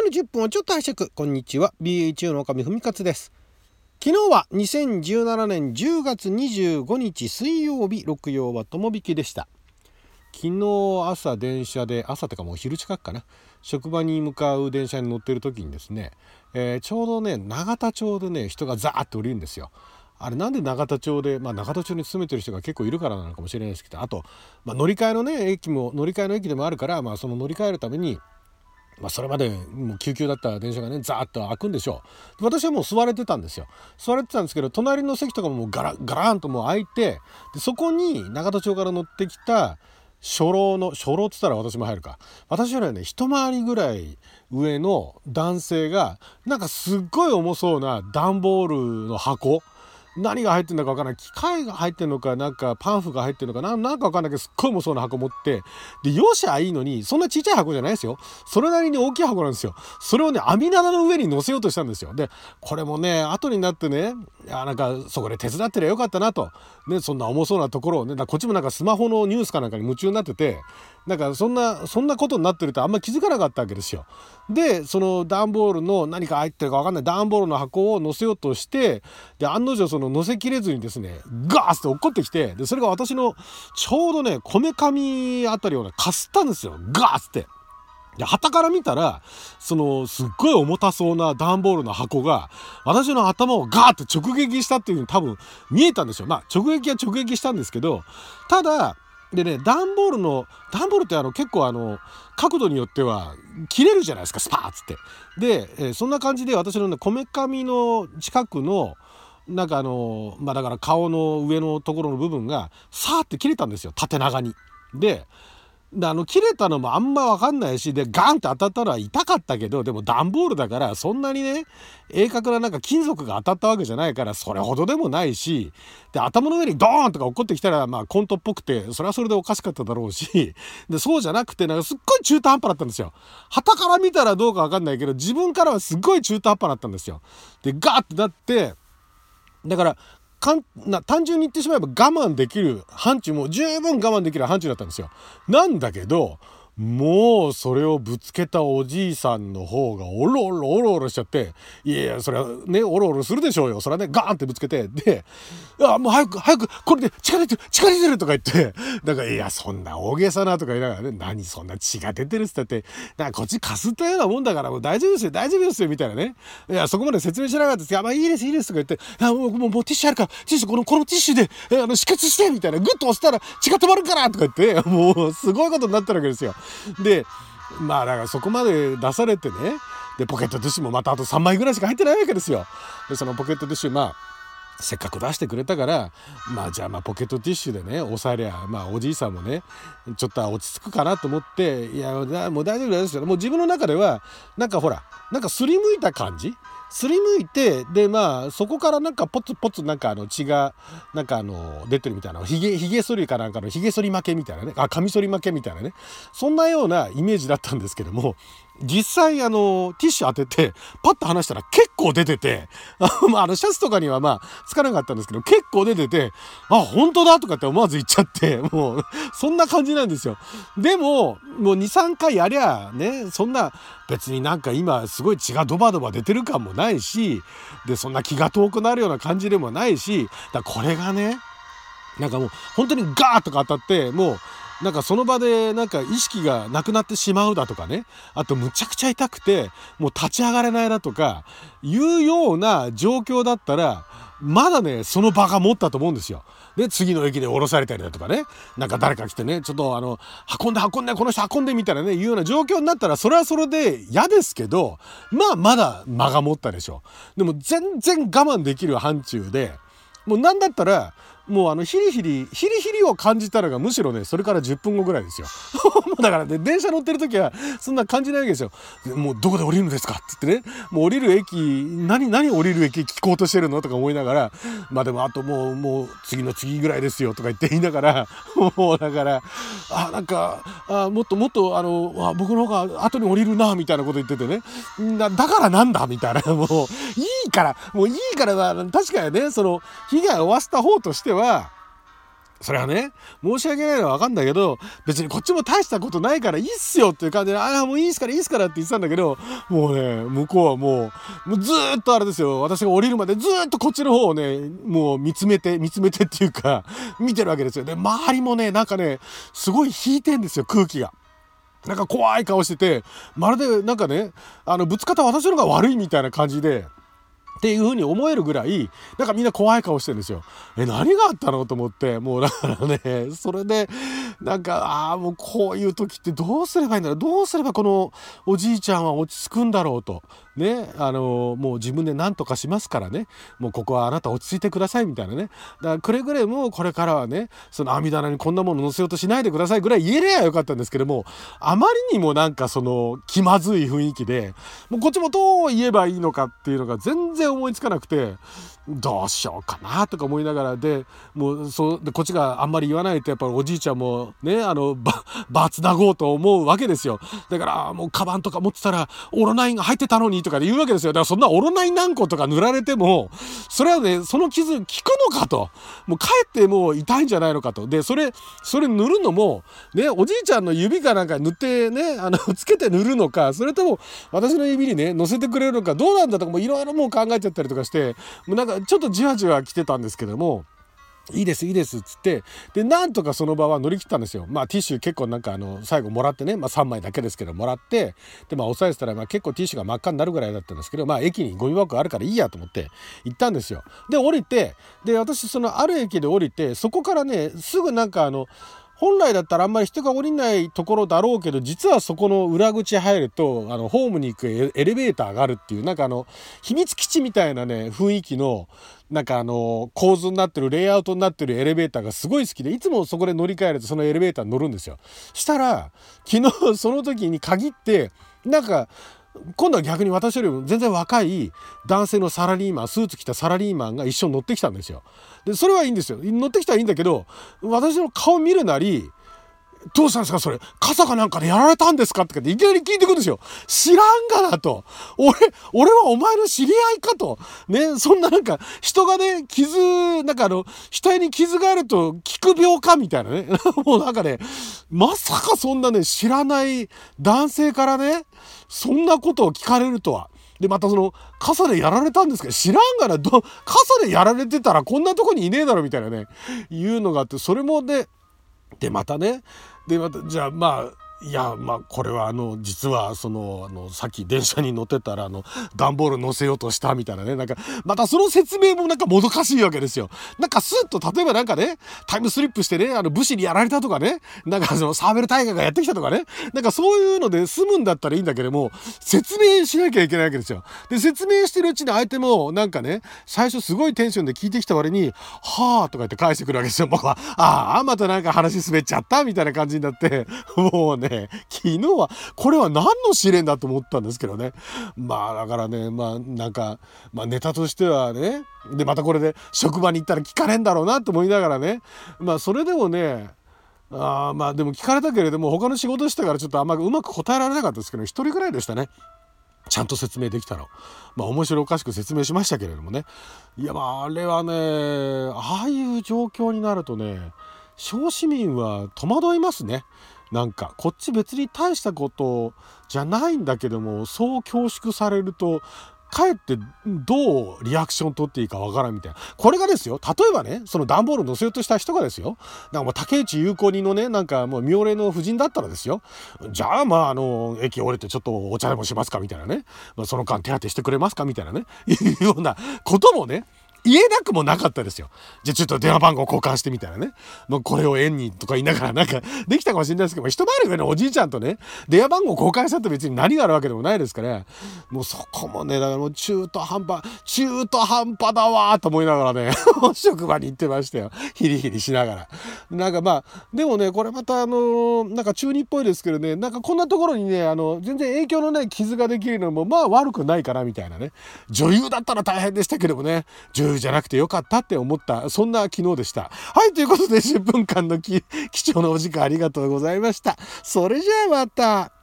の10分をちょっと拝借。こんにちは、 BHU の岡見文勝です。昨日は2017年10月25日水曜日、六曜は友引きでした。昨日朝電車で、朝ってかもう昼近くかな、職場に向かう電車に乗ってる時にですね、ちょうどね永田町でね人がザーッと降りるんですよ。あれなんで永田町で、永田町に住めてる人が結構いるからなのかもしれないですけど、あと、乗り換えの駅でもあるから、その乗り換えるためにそれまでもう救急だった電車がねザーッと開くんでしょう。私はもう座れてたんですけど、隣の席とかももうガラーンともう開いて、でそこに永田町から乗ってきた初老っつったら私も入るか、私よりはね一回りぐらい上の男性がなんかすっごい重そうな段ボールの箱、何が入ってるのか分からない、機械が入ってるのかなんかパンフが入ってるのかなんか分かんないけど、すっごい重そうな箱持って、でよしゃいいのに、そんなちっちゃい箱じゃないですよ、それなりに大きい箱なんですよ。それをね網棚の上に乗せようとしたんですよ。でこれもね後になってね、なんかそこで手伝ってりゃよかったなとね、そんな重そうなところをね、こっちもなんかスマホのニュースかなんかに夢中になってて、なんかそんなことになってるとあんま気づかなかったわけですよ。でその段ボールの何か入ってるか分かんない段ボールの箱を乗せようとして、で案の定その乗せきれずにですねガーッて落っこってきて、でそれが私のちょうどねこめかみあたりをねかすったんですよ、ガーッて。で旗から見たらそのすっごい重たそうな段ボールの箱が私の頭をガーッて直撃したっていう風に多分見えたんですよ。直撃は直撃したんですけど、ただでね段ボールって結構角度によっては切れるじゃないですか、スパーッつって。で、そんな感じで私のねこめかみの近くのなんかだから顔の上のところの部分がさーって切れたんですよ、縦長に。で切れたのもあんま分かんないし、でガンって当たったのは痛かったけど、でも段ボールだからそんなにね鋭角ななんか金属が当たったわけじゃないからそれほどでもないし、で頭の上にドーンとか落っこってきたらコントっぽくてそれはそれでおかしかっただろうし、でそうじゃなくてなんかすっごい中途半端だったんですよ。旗から見たらどうか分かんないけど自分からはすっごい中途半端だったんですよ。でガーってなって、だから単純に言ってしまえば我慢できる範疇、もう十分我慢できる範疇だったんですよ。なんだけどもうそれをぶつけたおじいさんの方がおろおろしちゃって、いやそれはねおろおろするでしょうよ、それはねガーンってぶつけて、でもう早くこれで血が出てるとか言って、だからいやそんな大げさなとか言いながらね、何そんな血が出てるっつってなんかこっちかすったようなもんだからもう大丈夫ですよみたいなね、いやそこまで説明しなかったですけど、いいですとか言って、もうティッシュあるからティッシュこのティッシュで止血してみたいな、グッと押したら血が止まるからとか言って、もうすごいことになってるわけですよ。でだからそこまで出されてね、でポケットティッシュもまたあと3枚ぐらいしか入ってないわけですよ。でそのポケットティッシュせっかく出してくれたからじゃあポケットティッシュでね押さえりゃおじいさんもねちょっとは落ち着くかなと思って、いやもう大丈夫ですよ。もう自分の中ではなんかほらなんかすりむいた感じ、すりむいて、でそこからなんかポツポツなんか血がなんか出てるみたいな、ひげ剃りかなんかのひげ剃り負けみたいなね、カミソリ負けみたいなね、そんなようなイメージだったんですけども、実際ティッシュ当ててパッと離したら結構出ててシャツとかにはつかなかったんですけど結構出てて、本当だとかって思わず言っちゃって、もうそんな感じなんですよ。でももう 2,3 回やりゃね、そんな別になんか今すごい血がドバドバ出てる感もないし、でそんな気が遠くなるような感じでもないし、これがねなんかもう本当にガーッとか当たって、もうなんかその場でなんか意識がなくなってしまうだとかね、あとむちゃくちゃ痛くてもう立ち上がれないだとかいうような状況だったらまだねその場が持ったと思うんですよ。で次の駅で降ろされたりだとかね、なんか誰か来てねちょっと運んでこの人運んでみたいなねいうような状況になったらそれはそれで嫌ですけど、まだ間が持ったでしょ。でも全然我慢できる範疇で、もうなんだったらもうヒリヒリを感じたのがむしろねそれから10分後ぐらいですよだからね電車乗ってる時はそんな感じないわけですよ。もうどこで降りるんですかって言ってね、もう降りる駅何降りる駅聞こうとしてるのとか思いながら、でもあともう次の次ぐらいですよとか言いながらもうだからなんかもっと僕の方が後に降りるなみたいなこと言っててね、だからなんだみたいな、もういいからは確かにねその被害を負わせた方としてはそれはね、申し訳ないのは分かんだけど、別にこっちも大したことないからいいっすよっていう感じで、もういいっすからいいっすからって言ってたんだけど、もうね、向こうはもうずーっとあれですよ、私が降りるまでずーっとこっちの方をね、もう見つめてっていうか、見てるわけですよ。で、周りもね、なんかね、すごい引いてんですよ、空気が。なんか怖い顔してて、まるでなんかね、ぶつかった私の方が悪いみたいな感じで、っていう風に思えるぐらいなんかみんな怖い顔してるんですよ。何があったのと思って、もうだからね、それでなんかもうこういう時ってどうすればいいんだろう、どうすればこのおじいちゃんは落ち着くんだろうとね、もう自分で何とかしますからね、もうここはあなた落ち着いてくださいみたいなね、だからくれぐれもこれからはね、その網棚にこんなもの乗せようとしないでくださいぐらい言えりゃよかったんですけども、あまりにもなんかその気まずい雰囲気で、もうこっちもどう言えばいいのかっていうのが全然思いつかなくて、どうしようかなとか思いながら、でもうでこっちがあんまり言わないとやっぱりおじいちゃんもね、バツなごうと思うわけですよ。だからもうカバンとか持ってたらオロナインが入ってたのにとかで言うわけですよ。だからそんなオロナイン何個とか塗られてもそれはね、その傷効くのかと、もうかえってもう痛いんじゃないのかと。でそれ塗るのもね、おじいちゃんの指かなんか塗ってね、つけて塗るのか、それとも私の指にね乗せてくれるのかどうなんだとか、もういろいろもう考えちゃったりとかして、もうなんかちょっとじわじわ来てたんですけども、いいですいいですっつって、でなんとかその場は乗り切ったんですよ。ティッシュ結構なんか最後もらってね、3枚だけですけどもらって、で押さえてたら結構ティッシュが真っ赤になるぐらいだったんですけど、駅にゴミ箱あるからいいやと思って行ったんですよ。で降りて、で私そのある駅で降りて、そこからねすぐなんか本来だったらあんまり人が降りないところだろうけど、実はそこの裏口入るとホームに行くエレベーターがあるっていう、なんか秘密基地みたいなね雰囲気のなんか構図になってる、レイアウトになってるエレベーターがすごい好きで、いつもそこで乗り換えるとそのエレベーターに乗るんですよ。したら昨日その時に限ってなんか今度は逆に私よりも全然若い男性のサラリーマン、スーツ着たサラリーマンが一緒に乗ってきたんですよ。でそれはいいんですよ、乗ってきたらいいんだけど、私の顔見るなり、どうしたんですかそれ、傘かなんかでやられたんですかっていきなり聞いてくるんですよ。知らんがなと、俺はお前の知り合いかとね、そんななんか人がねなんか額に傷があると聞く病かみたいなねもうなんかね、まさかそんなね知らない男性からねそんなことを聞かれるとは。でまたその傘でやられたんですけど、知らんがな、傘でやられてたらこんなとこにいねえだろみたいなねいうのがあって、それもでまたね、じゃあいやこれは実はさっき電車に乗ってたら段ボール乗せようとしたみたいなね、なんかまたその説明もなんかもどかしいわけですよ。なんかスッと例えばなんかねタイムスリップしてね武士にやられたとかね、なんかサーベル大河がやってきたとかね、なんかそういうので済むんだったらいいんだけども、説明しなきゃいけないわけですよ。で説明してるうちに相手もなんかね最初すごいテンションで聞いてきた割にはあとか言って返してくるわけですよ。僕はまたなんか話滑っちゃったみたいな感じになって、もうね昨日はこれは何の試練だと思ったんですけどね。だからねなんかネタとしてはね、でまたこれで職場に行ったら聞かれんだろうなと思いながらね、それでもねでも聞かれたけれども他の仕事したからちょっとあんまうまく答えられなかったですけど、一人くらいでしたねちゃんと説明できたの。面白おかしく説明しましたけれどもね。いやあれはね、ああいう状況になるとね小市民は戸惑いますね。なんかこっち別に大したことじゃないんだけども、そう恐縮されるとかえってどうリアクション取っていいかわからんみたいな。これがですよ、例えばねその段ボール乗せようとした人がですよ、なんかもう竹内有効人のねなんかもう妙齢の夫人だったらですよ、じゃあ駅降りてちょっとお茶でもしますかみたいなね、その間手当てしてくれますかみたいなねいうようなこともね言えなくもなかったですよ。じゃあちょっと電話番号交換してみたいなね、これを縁にとか言いながらなんかできたかもしれないですけど、一回り上のおじいちゃんとね電話番号交換したって別に何があるわけでもないですから、もうそこもねだからもう中途半端だわーと思いながらね職場に行ってましたよ、ヒリヒリしながら。なんかでもねこれまたなんか中二っぽいですけどね、なんかこんなところにね全然影響のない傷ができるのも悪くないかなみたいなね。女優だったら大変でしたけどもね、女優じゃなくてよかったって思った、そんな昨日でした。はい、ということで10分間の貴重なお時間ありがとうございました。それじゃあまた。